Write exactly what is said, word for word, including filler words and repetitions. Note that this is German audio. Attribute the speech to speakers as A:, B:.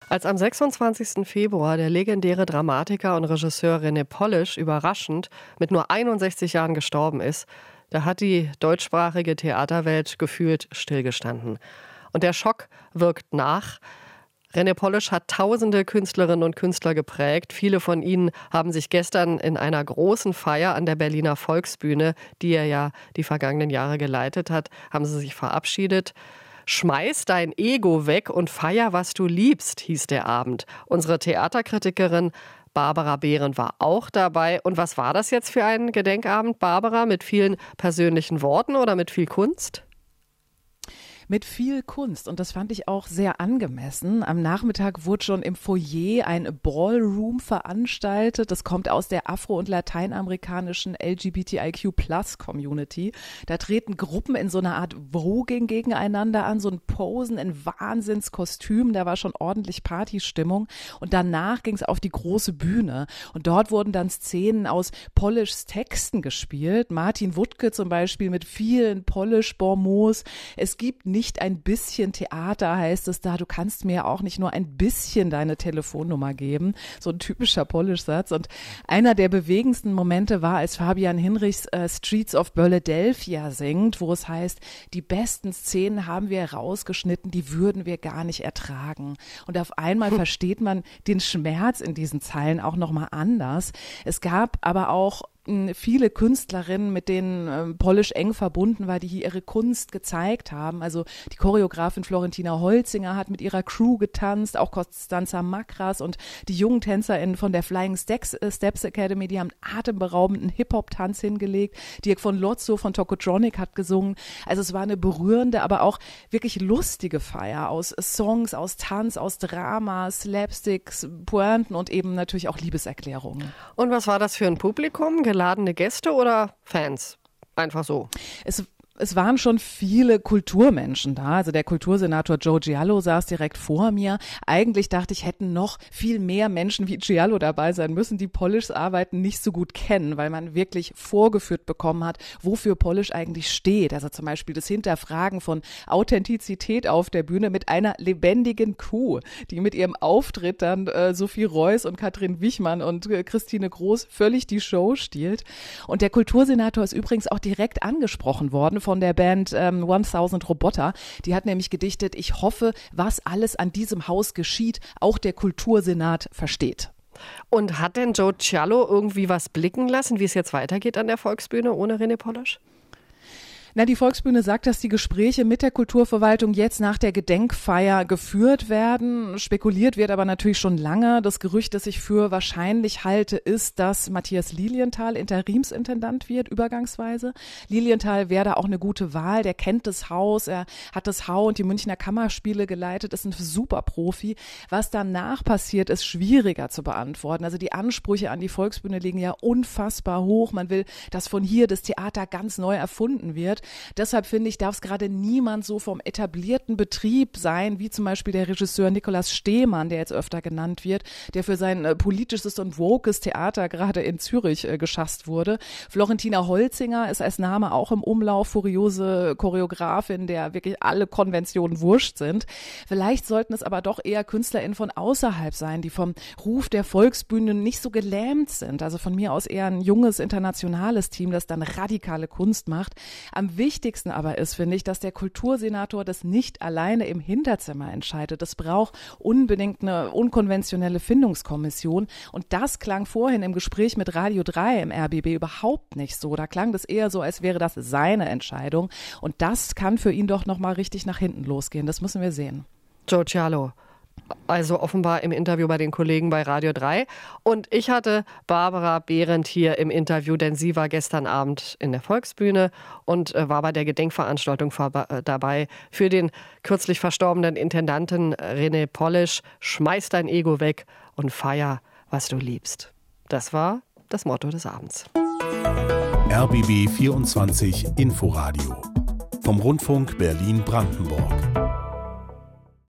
A: Als am sechsundzwanzigsten Februar der legendäre Dramatiker und Regisseur René Polish überraschend mit nur einundsechzig Jahren gestorben ist, da hat die deutschsprachige Theaterwelt gefühlt stillgestanden. Und der Schock wirkt nach. René Polish hat tausende Künstlerinnen und Künstler geprägt. Viele von ihnen haben sich gestern in einer großen Feier an der Berliner Volksbühne, die er ja die vergangenen Jahre geleitet hat, haben sie sich verabschiedet. Schmeiß dein Ego weg und feier, was du liebst, hieß der Abend. Unsere Theaterkritikerin Barbara Behrendt war auch dabei. Und was war das jetzt für ein Gedenkabend, Barbara? Mit vielen persönlichen Worten oder mit viel Kunst?
B: Mit viel Kunst, und das fand ich auch sehr angemessen. Am Nachmittag wurde schon im Foyer ein Ballroom veranstaltet. Das kommt aus der afro- und lateinamerikanischen L G B T I Q Plus Community. Da treten Gruppen in so einer Art Voging gegeneinander an, so ein Posen in Wahnsinnskostümen. Da war schon ordentlich Partystimmung. Und danach ging es auf die große Bühne. Und dort wurden dann Szenen aus Polishs Texten gespielt. Martin Wuttke zum Beispiel mit vielen Polish-Bonmots. Es gibt nicht Nicht ein bisschen Theater, heißt es da. Du kannst mir auch nicht nur ein bisschen deine Telefonnummer geben. So ein typischer Polish-Satz. Und einer der bewegendsten Momente war, als Fabian Hinrichs äh, Streets of Philadelphia singt, wo es heißt, die besten Szenen haben wir rausgeschnitten, die würden wir gar nicht ertragen. Und auf einmal versteht man den Schmerz in diesen Zeilen auch nochmal anders. Es gab aber auch viele Künstlerinnen, mit denen äh, Polish eng verbunden war, die hier ihre Kunst gezeigt haben. Also die Choreografin Florentina Holzinger hat mit ihrer Crew getanzt, auch Constanza Makras und die jungen TänzerInnen von der Flying Steps, äh, Steps Academy, die haben atemberaubenden Hip-Hop-Tanz hingelegt. Dirk von Lotso von Tokotronic hat gesungen. Also es war eine berührende, aber auch wirklich lustige Feier aus Songs, aus Tanz, aus Drama, Slapsticks, Pointen und eben natürlich auch Liebeserklärungen.
A: Und was war das für ein Publikum? Geladene Gäste oder Fans? Einfach so.
B: Es Es waren schon viele Kulturmenschen da. Also der Kultursenator Joe Giallo saß direkt vor mir. Eigentlich dachte ich, hätten noch viel mehr Menschen wie Giallo dabei sein müssen, die Polishs Arbeiten nicht so gut kennen, weil man wirklich vorgeführt bekommen hat, wofür Polish eigentlich steht. Also zum Beispiel das Hinterfragen von Authentizität auf der Bühne mit einer lebendigen Kuh, die mit ihrem Auftritt dann äh, Sophie Reuss und Katrin Wichmann und äh, Christine Groß völlig die Show stiehlt. Und der Kultursenator ist übrigens auch direkt angesprochen worden von der Band ähm, tausend Roboter. Die hat nämlich gedichtet, ich hoffe, was alles an diesem Haus geschieht, auch der Kultursenat versteht.
A: Und hat denn Joe Giallo irgendwie was blicken lassen, wie es jetzt weitergeht an der Volksbühne ohne René Polish?
B: Na, die Volksbühne sagt, dass die Gespräche mit der Kulturverwaltung jetzt nach der Gedenkfeier geführt werden. Spekuliert wird aber natürlich schon lange. Das Gerücht, das ich für wahrscheinlich halte, ist, dass Matthias Lilienthal Interimsintendant wird, übergangsweise. Lilienthal wäre da auch eine gute Wahl. Der kennt das Haus, er hat das Hau und die Münchner Kammerspiele geleitet, ist ein super Profi. Was danach passiert, ist schwieriger zu beantworten. Also die Ansprüche an die Volksbühne liegen ja unfassbar hoch. Man will, dass von hier das Theater ganz neu erfunden wird. Deshalb finde ich, darf es gerade niemand so vom etablierten Betrieb sein, wie zum Beispiel der Regisseur Nikolaus Stehmann, der jetzt öfter genannt wird, der für sein äh, politisches und wokes Theater gerade in Zürich äh, geschasst wurde. Florentina Holzinger ist als Name auch im Umlauf, furiose Choreografin, der wirklich alle Konventionen wurscht sind. Vielleicht sollten es aber doch eher KünstlerInnen von außerhalb sein, die vom Ruf der Volksbühne nicht so gelähmt sind. Also von mir aus eher ein junges, internationales Team, das dann radikale Kunst macht. Am wichtigsten aber ist, finde ich, dass der Kultursenator das nicht alleine im Hinterzimmer entscheidet. Es braucht unbedingt eine unkonventionelle Findungskommission. Und das klang vorhin im Gespräch mit Radio drei im R B B überhaupt nicht so. Da klang das eher so, als wäre das seine Entscheidung. Und das kann für ihn doch nochmal richtig nach hinten losgehen. Das müssen wir sehen.
A: Joe Giallo. Also offenbar im Interview bei den Kollegen bei Radio drei. Und ich hatte Barbara Behrendt hier im Interview, denn sie war gestern Abend in der Volksbühne und war bei der Gedenkveranstaltung dabei für den kürzlich verstorbenen Intendanten René Polish. Schmeiß dein Ego weg und feier, was du liebst. Das war das Motto des Abends.
C: R B B vierundzwanzig Inforadio vom Rundfunk Berlin-Brandenburg.